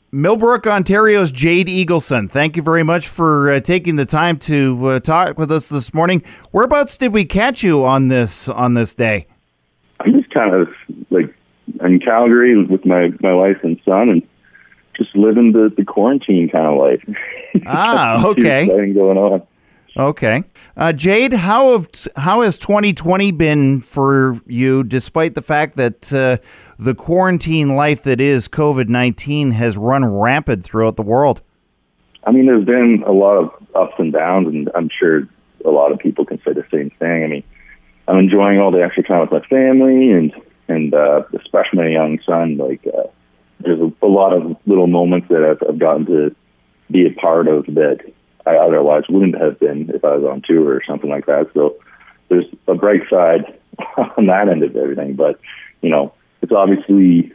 Millbrook, Ontario's Jade Eagleson, thank you very much for taking the time to talk with us this morning. Whereabouts did we catch you on this day? I'm just kind of like in Calgary with my wife and son, and just living the quarantine kind of life. Okay. Exciting going on. Okay. Jade, how has 2020 been for you, despite the fact that the quarantine life that is COVID-19 has run rampant throughout the world? I mean, there's been a lot of ups and downs, and I'm sure a lot of people can say the same thing. I mean, I'm enjoying all the extra time with my family, and especially my young son. Like, there's a lot of little moments that I've gotten to be a part of that I otherwise wouldn't have been if I was on tour or something like that. So there's a bright side on that end of everything. But, it's obviously,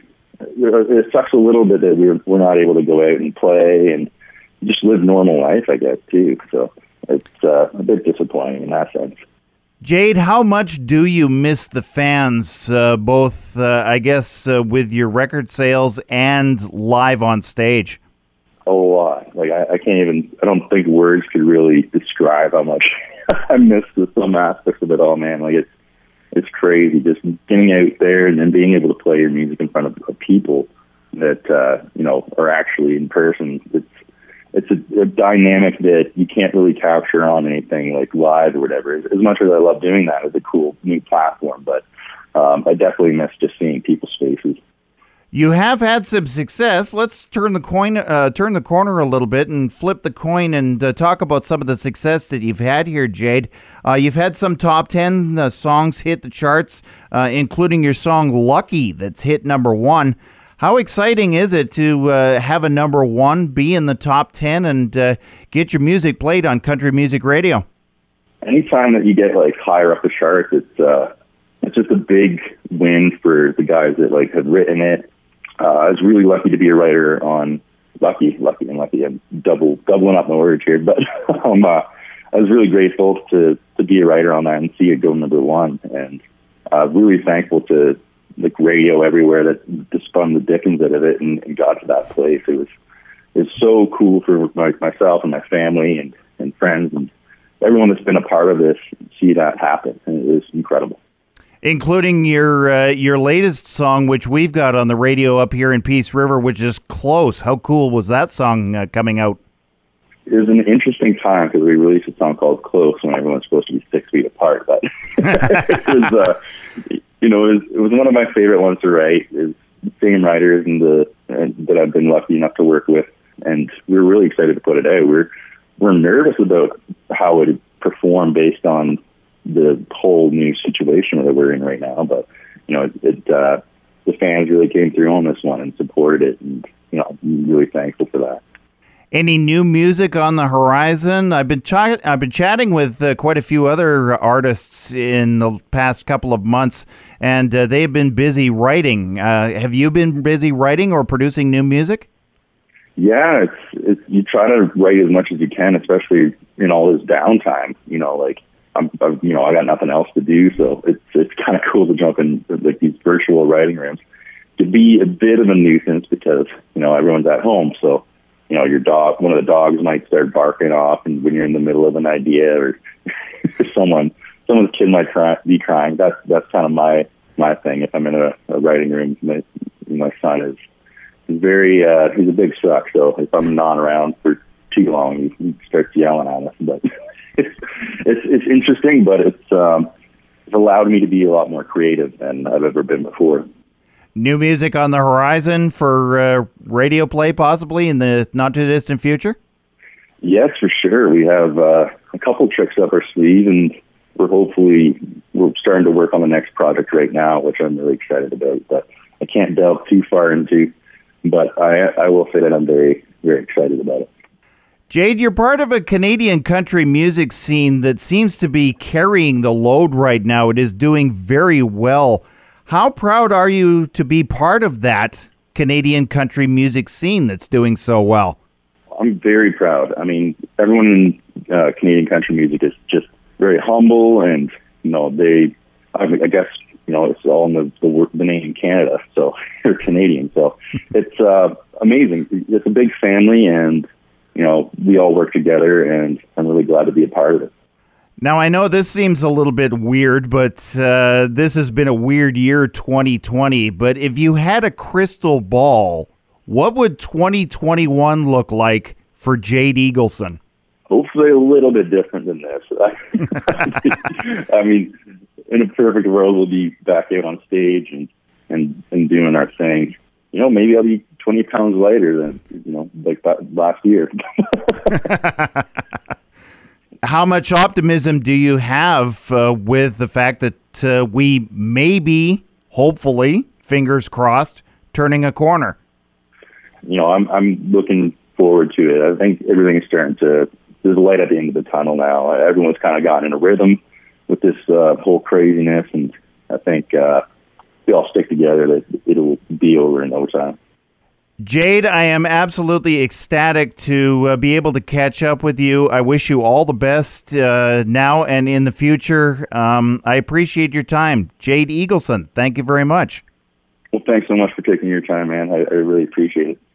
it sucks a little bit that we're not able to go out and play and just live normal life, I guess, too. So it's a bit disappointing in that sense. Jade, how much do you miss the fans, both, with your record sales and live on stage? A lot. Like, I don't think words could really describe how much I miss some aspects of it all, man. Like, it's crazy just getting out there and then being able to play your music in front of people that, are actually in person. It's a dynamic that you can't really capture on anything like live or whatever. As much as I love doing that, it's a cool new platform, but I definitely miss just seeing people's faces. You have had some success. Let's turn the corner a little bit and flip the coin and talk about some of the success that you've had here, Jade. You've had some top 10 songs hit the charts, including your song "Lucky" that's hit number 1. How exciting is it to have a number 1 be in the top 10 and get your music played on country music radio? Anytime that you get like higher up the charts, it's just a big win for the guys that like have written it. I was really lucky to be a writer on Lucky. I'm doubling up my words here, but I was really grateful to be a writer on that and see it go number 1. And really thankful to the radio everywhere that spun the dickens out of it and got to that place. It was so cool for myself and my family and friends and everyone that's been a part of this, see that happen. And it was incredible. Including your latest song, which we've got on the radio up here in Peace River, which is "Close." How cool was that song coming out? It was an interesting time because we released a song called "Close" when everyone's supposed to be 6 feet apart. But it was one of my favorite ones to write. It's the same writers that I've been lucky enough to work with, and we were really excited to put it out. We're nervous about how it would perform based on the whole new situation that we're in right now, but the fans really came through on this one and supported it, and I'm really thankful for that. Any new music on the horizon? I've been chatting with quite a few other artists in the past couple of months, and they've been busy writing. Have you been busy writing or producing new music? Yeah, it's you try to write as much as you can, especially in all this downtime. I got nothing else to do, so it's kind of cool to jump in like these virtual writing rooms. To be a bit of a nuisance because everyone's at home, so one of the dogs might start barking off, and when you're in the middle of an idea, or someone's kid might be crying. That's kind of my thing. If I'm in a writing room, my son is very he's a big suck, so if I'm not around for too long, he starts yelling at us. But it's interesting, but it's allowed me to be a lot more creative than I've ever been before. New music on the horizon for radio play, possibly in the not too distant future? Yes, for sure. We have a couple tricks up our sleeve, and we're starting to work on the next project right now, which I'm really excited about. But I can't delve too far into. But I will say that I'm very, very excited about it. Jade, you're part of a Canadian country music scene that seems to be carrying the load right now. It is doing very well. How proud are you to be part of that Canadian country music scene that's doing so well? I'm very proud. I mean, everyone in Canadian country music is just very humble, and I guess it's all in the name Canada, so you're Canadian. So it's amazing. It's a big family, and we all work together, and I'm really glad to be a part of it. Now, I know this seems a little bit weird, but this has been a weird year, 2020. But if you had a crystal ball, what would 2021 look like for Jade Eagleson? Hopefully a little bit different than this. I mean, in a perfect world, we'll be back out on stage and doing our thing. Maybe I'll be 20 pounds lighter than, like that last year. How much optimism do you have with the fact that we may be, hopefully, fingers crossed, turning a corner? I'm looking forward to it. I think everything is starting to, there's a light at the end of the tunnel now. Everyone's kind of gotten in a rhythm with this whole craziness, and I think we all stick together that it'll be over in no time. Jade, I am absolutely ecstatic to be able to catch up with you. I wish you all the best now and in the future. I appreciate your time. Jade Eagleson, thank you very much. Well, thanks so much for taking your time, man. I really appreciate it.